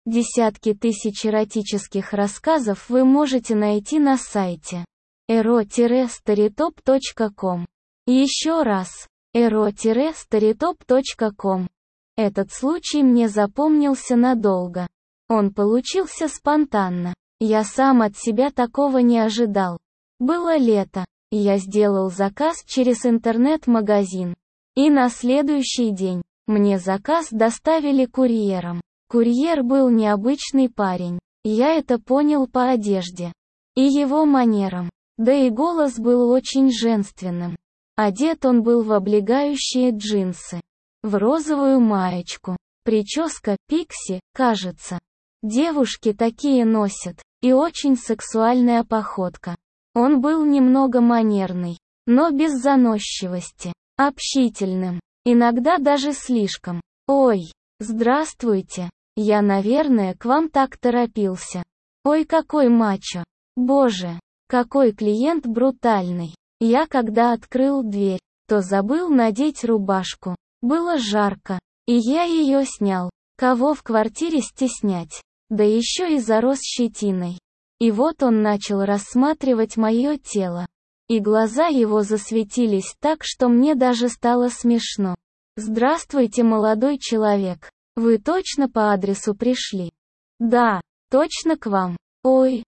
Десятки тысяч эротических рассказов вы можете найти на сайте ero-storytop.com. Еще раз, ero-storytop.com. Этот случай мне запомнился надолго. Он получился спонтанно. Я сам от себя такого не ожидал. Было лето. Я сделал заказ через интернет-магазин. И на следующий день мне заказ доставили курьером. Курьер был необычный парень. Я это понял по одежде и его манерам. Да и голос был очень женственным. Одет он был в облегающие джинсы, в розовую маечку. Прическа пикси, кажется. Девушки такие носят. И очень сексуальная походка. Он был немного манерный, но без заносчивости. Общительным. Иногда даже слишком. Ой, здравствуйте. Я, наверное, к вам так торопился. Ой, какой мачо. Боже, какой клиент брутальный. Я, когда открыл дверь, то забыл надеть рубашку. Было жарко, и я ее снял. Кого в квартире стеснять? Да еще и зарос щетиной. И вот он начал рассматривать мое тело. И глаза его засветились так, что мне даже стало смешно. «Здравствуйте, молодой человек. Вы точно по адресу пришли?» «Да, точно к вам. Ой,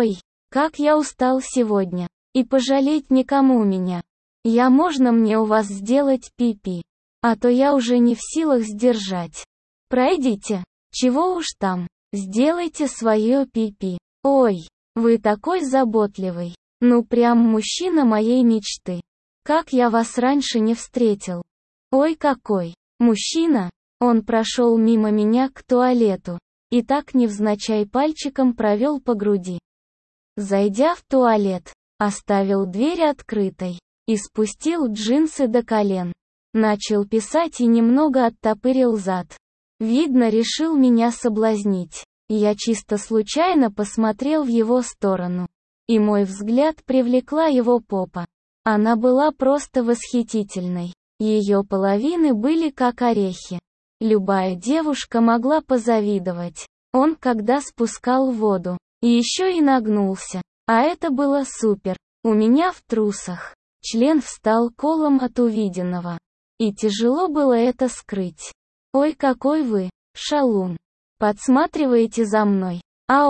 как я устал сегодня. И пожалеть никому меня. Можно мне у вас сделать пипи? А то я уже не в силах сдержать. Пройдите. Чего уж там. Сделайте свое пипи. Ой, вы такой заботливый. Ну прям мужчина моей мечты. Как я вас раньше не встретил. Ой, какой. Мужчина. Он прошел мимо меня к туалету. И так невзначай пальчиком провел по груди. Зайдя в туалет, оставил дверь открытой. И спустил джинсы до колен. Начал писать и немного оттопырил зад. Видно, решил меня соблазнить. Я чисто случайно посмотрел в его сторону. И мой взгляд привлекла его попа. Она была просто восхитительной. Ее половины были как орехи. Любая девушка могла позавидовать. Он когда спускал воду. И еще и нагнулся. А это было супер. У меня в трусах. Член встал колом от увиденного. И тяжело было это скрыть. Ой, какой вы, шалун. Подсматриваете за мной.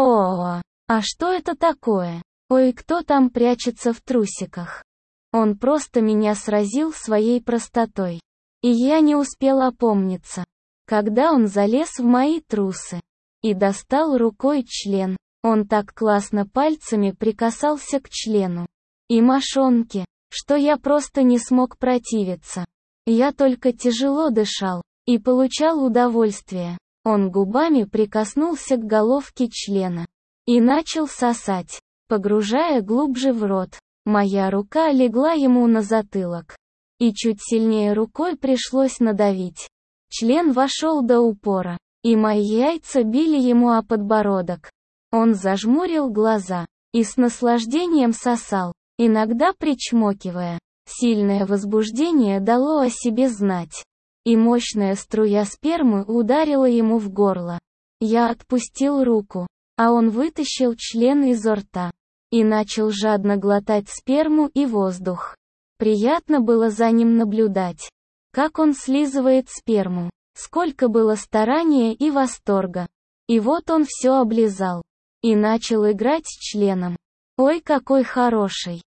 А что это такое? Ой, кто там прячется в трусиках? Он просто меня сразил своей простотой. И я не успел опомниться, когда он залез в мои трусы. И достал рукой член. Он так классно пальцами прикасался к члену. И мошонке, что я просто не смог противиться. Я только тяжело дышал. И получал удовольствие. Он губами прикоснулся к головке члена. И начал сосать, погружая глубже в рот. Моя рука легла ему на затылок. И чуть сильнее рукой пришлось надавить. Член вошел до упора. И мои яйца били ему о подбородок. Он зажмурил глаза. И с наслаждением сосал, иногда причмокивая. Сильное возбуждение дало о себе знать. И мощная струя спермы ударила ему в горло. Я отпустил руку, а он вытащил член изо рта. И начал жадно глотать сперму и воздух. Приятно было за ним наблюдать. Как он слизывает сперму. Сколько было старания и восторга. И вот он все облизал. И начал играть с членом. Ой, какой хороший.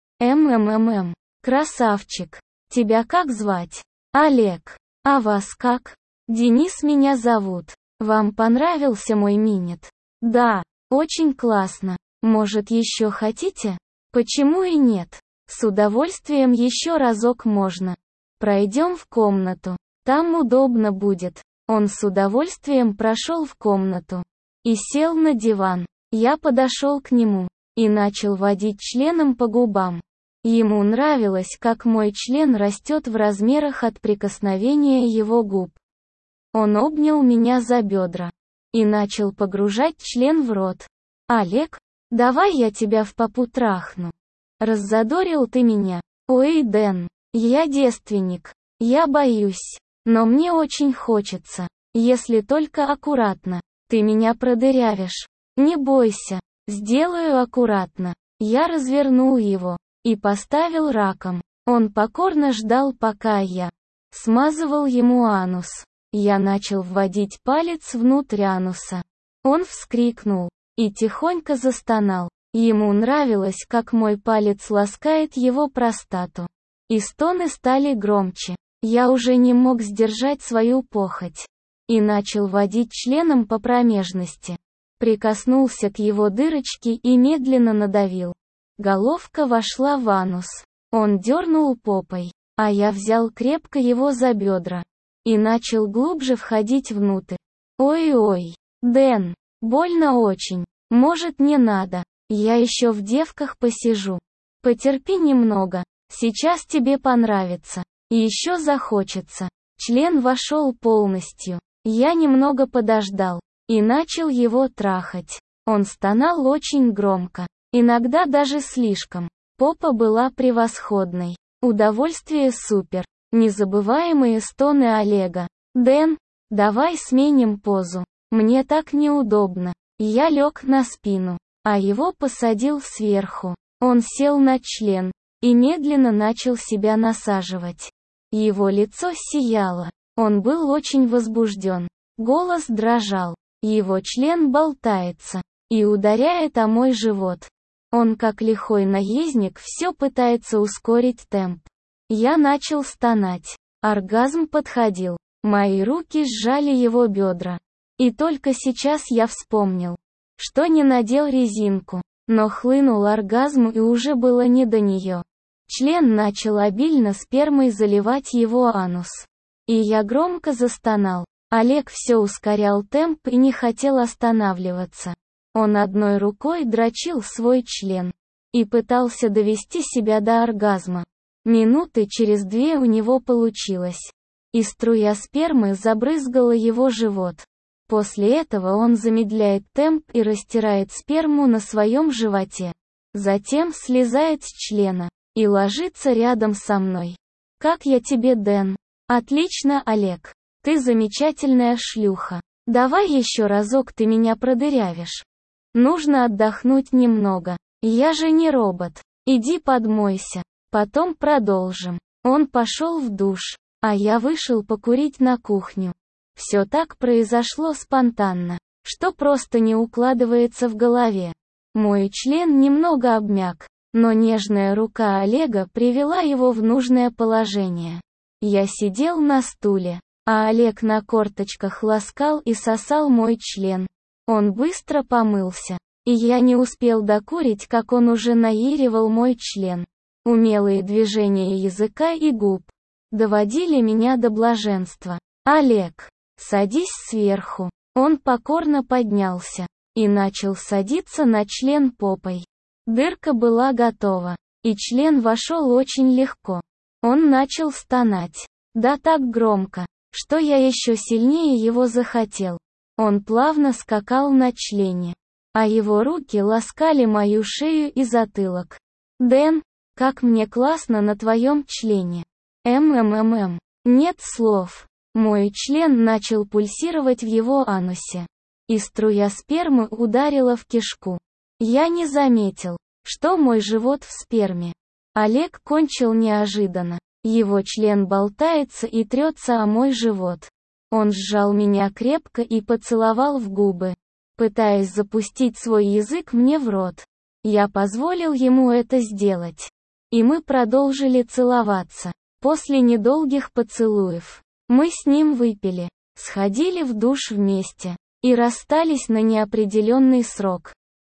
Красавчик. Тебя как звать? Олег. А вас как? Денис меня зовут. Вам понравился мой минет? Да, очень классно. Может, еще хотите? Почему и нет? С удовольствием еще разок можно. Пройдем в комнату. Там удобно будет. Он с удовольствием прошел в комнату. И сел на диван. Я подошел к нему. И начал водить членом по губам. Ему нравилось, как мой член растет в размерах от прикосновения его губ. Он обнял меня за бедра. И начал погружать член в рот. «Олег, давай я тебя в попу трахну. Раззадорил ты меня. Ой, Дэн, я девственник. Я боюсь. Но мне очень хочется. Если только аккуратно. Ты меня продырявишь. Не бойся. Сделаю аккуратно. Я развернул его и поставил раком. Он покорно ждал, пока я смазывал ему анус. Я начал вводить палец внутрь ануса. Он вскрикнул и тихонько застонал. Ему нравилось, как мой палец ласкает его простату. И стоны стали громче. Я уже не мог сдержать свою похоть. И начал водить членом по промежности. Прикоснулся к его дырочке и медленно надавил. Головка вошла в анус. Он дернул попой, а я взял крепко его за бедра. И начал глубже входить внутрь. Ой-ой, Дэн, больно очень. Может, не надо. Я еще в девках посижу. Потерпи немного. Сейчас тебе понравится. И еще захочется. Член вошел полностью. Я немного подождал. И начал его трахать. Он стонал очень громко. Иногда даже слишком. Попа была превосходной. Удовольствие супер. Незабываемые стоны Олега. Дэн, давай сменим позу. Мне так неудобно. Я лег на спину, а его посадил сверху. Он сел на член и медленно начал себя насаживать. Его лицо сияло. Он был очень возбужден. Голос дрожал. Его член болтается и ударяет о мой живот. Он, как лихой наездник, все пытается ускорить темп. Я начал стонать. Оргазм подходил. Мои руки сжали его бедра. И только сейчас я вспомнил, что не надел резинку. Но хлынул оргазм, и уже было не до нее. Член начал обильно спермой заливать его анус. И я громко застонал. Олег все ускорял темп и не хотел останавливаться. Он одной рукой дрочил свой член и пытался довести себя до оргазма. Минуты через 2 у него получилось. И струя спермы забрызгала его живот. После этого он замедляет темп и растирает сперму на своем животе. Затем слезает с члена и ложится рядом со мной. «Как я тебе, Дэн?» «Отлично, Олег. Ты замечательная шлюха. Давай еще разок, ты меня продырявишь. Нужно отдохнуть немного. Я же не робот. Иди подмойся. Потом продолжим». Он пошел в душ, а я вышел покурить на кухню. Все так произошло спонтанно, что просто не укладывается в голове. Мой член немного обмяк, но нежная рука Олега привела его в нужное положение. Я сидел на стуле, а Олег на корточках ласкал и сосал мой член. Он быстро помылся, и я не успел докурить, как он уже наиривал мой член. Умелые движения языка и губ доводили меня до блаженства. «Олег, садись сверху». Он покорно поднялся и начал садиться на член попой. Дырка была готова, и член вошел очень легко. Он начал стонать. Да так громко, что я еще сильнее его захотел. Он плавно скакал на члене, а его руки ласкали мою шею и затылок. «Дэн, как мне классно на твоем члене». Нет слов. Мой член начал пульсировать в его анусе, и струя спермы ударила в кишку. Я не заметил, что мой живот в сперме. Олег кончил неожиданно. Его член болтается и трется о мой живот. Он сжал меня крепко и поцеловал в губы, пытаясь запустить свой язык мне в рот. Я позволил ему это сделать. И мы продолжили целоваться. После недолгих поцелуев мы с ним выпили, сходили в душ вместе и расстались на неопределенный срок.